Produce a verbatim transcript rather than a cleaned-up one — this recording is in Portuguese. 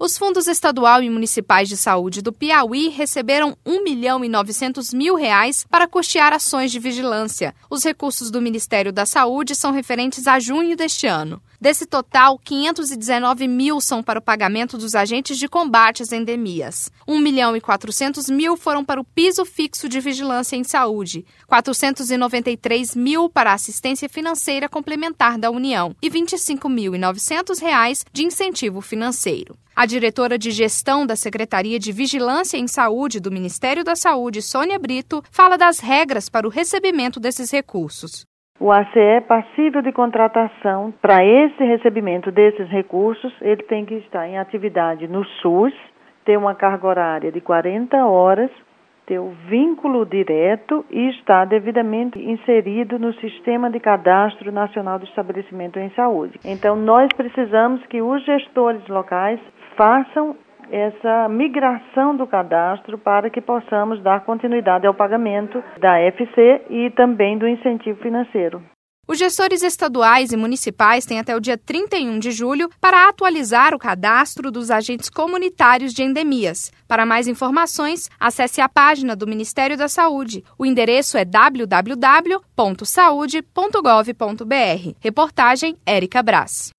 Os fundos estadual e municipais de saúde do Piauí receberam um milhão e novecentos mil reais para custear ações de vigilância. Os recursos do Ministério da Saúde são referentes a junho deste ano. Desse total, quinhentos e dezenove mil são para o pagamento dos agentes de combate às endemias. um milhão e quatrocentos mil foram para o piso fixo de vigilância em saúde, quatrocentos e noventa e três mil para a assistência financeira complementar da União e vinte e cinco mil e novecentos reais de incentivo financeiro. A diretora de gestão da Secretaria de Vigilância em Saúde do Ministério da Saúde, Sônia Brito, fala das regras para o recebimento desses recursos. O A C E é passível de contratação. Para esse recebimento desses recursos, ele tem que estar em atividade no SUS, ter uma carga horária de quarenta horas, ter o vínculo direto e estar devidamente inserido no Sistema de Cadastro Nacional do Estabelecimento em Saúde. Então, nós precisamos que os gestores locais façam essa migração do cadastro para que possamos dar continuidade ao pagamento da F C e também do incentivo financeiro. Os gestores estaduais e municipais têm até o dia trinta e um de julho para atualizar o cadastro dos agentes comunitários de endemias. Para mais informações, acesse a página do Ministério da Saúde. O endereço é w w w ponto saude ponto gov ponto b r. Reportagem Érica Brás.